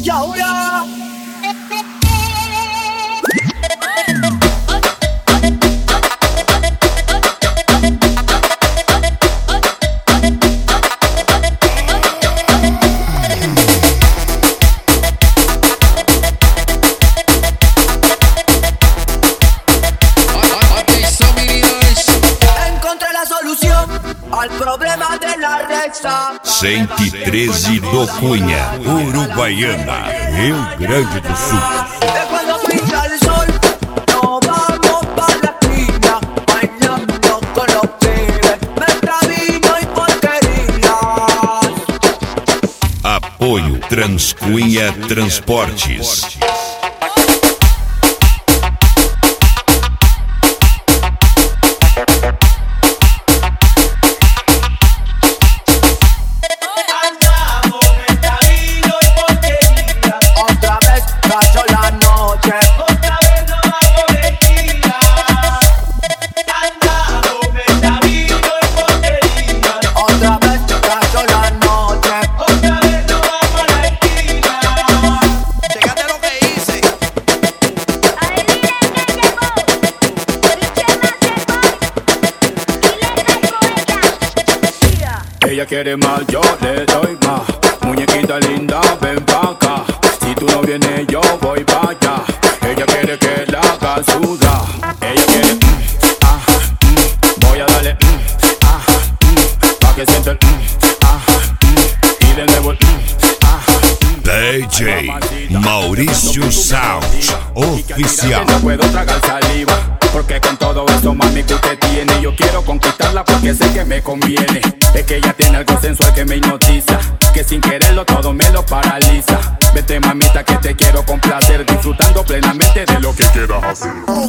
Y ahora encontré la solución al problema de la Rexa. 113 do Cunha, Uruguaiana, Rio Grande do Sul. De cuando pinta el sol, nos vamos pa' la esquina, bailando con los pibes, mezcla vino y porquerías. Apoio Transcunha Transportes. Ella quiere más, yo le doy más. Muñequita linda, ven pa' acá. Si tú no vienes, yo voy pa' allá. Ella quiere que la haga sudar. Ella quiere, voy a darle, pa' que sienta el, y de nuevo el, DJ Mauricio Sound Oficial. No puedo tragar saliva, porque con todo eso mami que usted tiene, yo quiero conquistarla porque sé que me conviene. Es que ella tiene algo sensual que me hipnotiza, que sin quererlo todo me lo paraliza. Vete mamita que te quiero complacer, disfrutando plenamente de lo que quieras hacer.